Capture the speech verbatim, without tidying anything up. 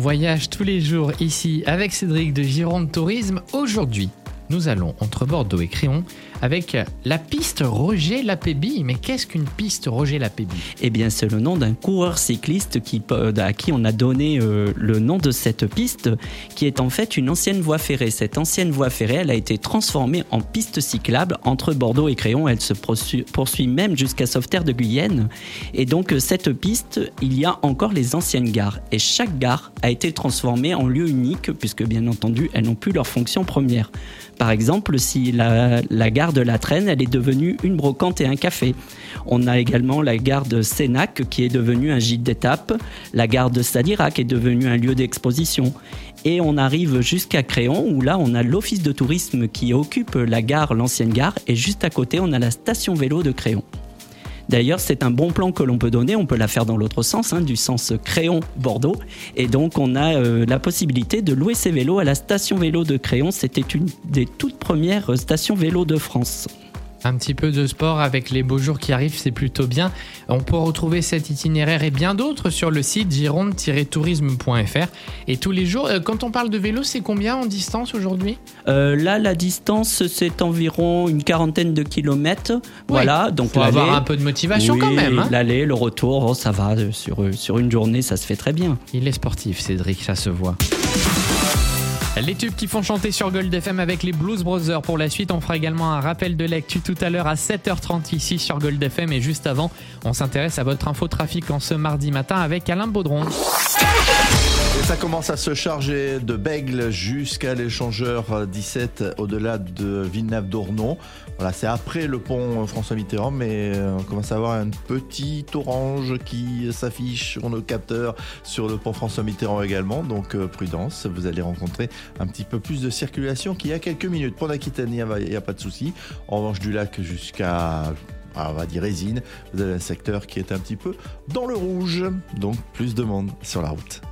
voyage tous les jours ici avec Cédric de Gironde Tourisme. Aujourd'hui, nous allons entre Bordeaux et Créon avec la piste Roger Lapébie. Mais qu'est-ce qu'une piste Roger Lapébie ? Eh bien, c'est le nom d'un coureur cycliste qui, à qui on a donné euh, le nom de cette piste, qui est en fait une ancienne voie ferrée. Cette ancienne voie ferrée, elle a été transformée en piste cyclable entre Bordeaux et Créon. Elle se poursuit, poursuit même jusqu'à Sauveterre de Guyenne. Et donc, cette piste, il y a encore les anciennes gares. Et chaque gare a été transformée en lieu unique, puisque bien entendu, elles n'ont plus leur fonction première. Par exemple, si la, la gare de La Traîne, elle est devenue une brocante et un café. On a également la gare de Sénac qui est devenue un gîte d'étape. La gare de Sadirac est devenue un lieu d'exposition. Et on arrive jusqu'à Créon où là, on a l'office de tourisme qui occupe la gare, l'ancienne gare. Et juste à côté, on a la station vélo de Créon. D'ailleurs, c'est un bon plan que l'on peut donner. On peut la faire dans l'autre sens, hein, du sens Créon-Bordeaux. Et donc, on a euh, la possibilité de louer ses vélos à la station vélo de Créon. C'était une des toutes premières stations vélo de France. Un petit peu de sport avec les beaux jours qui arrivent, c'est plutôt bien. On peut retrouver cet itinéraire et bien d'autres sur le site gironde tiret tourisme point f r. Et tous les jours, quand on parle de vélo, c'est combien en distance aujourd'hui ? euh, Là, la distance, c'est environ une quarantaine de kilomètres. Oui. Voilà, donc faut avoir un peu de motivation, oui, quand même. Hein, l'aller, le retour, oh, ça va. Sur, sur une journée, ça se fait très bien. Il est sportif, Cédric, ça se voit. Les tubes qui font chanter sur Gold F M avec les Blues Brothers. Pour la suite, on fera également un rappel de l'actu tout à l'heure à sept heures trente ici sur Gold F M. Et juste avant, on s'intéresse à votre info trafic en ce mardi matin avec Alain Baudron. Et ça commence à se charger de Bègles jusqu'à l'échangeur dix-sept au-delà de Villeneuve-d'Ornon. Voilà, c'est après le pont François Mitterrand, mais on commence à avoir un petit orange qui s'affiche sur nos capteurs sur le pont François Mitterrand également. Donc euh, prudence, vous allez rencontrer un petit peu plus de circulation qu'il y a quelques minutes. Pour l'Aquitaine, il n'y a, a pas de souci. En revanche, du lac jusqu'à... Ah, on va dire Résine, vous avez un secteur qui est un petit peu dans le rouge, donc plus de monde sur la route.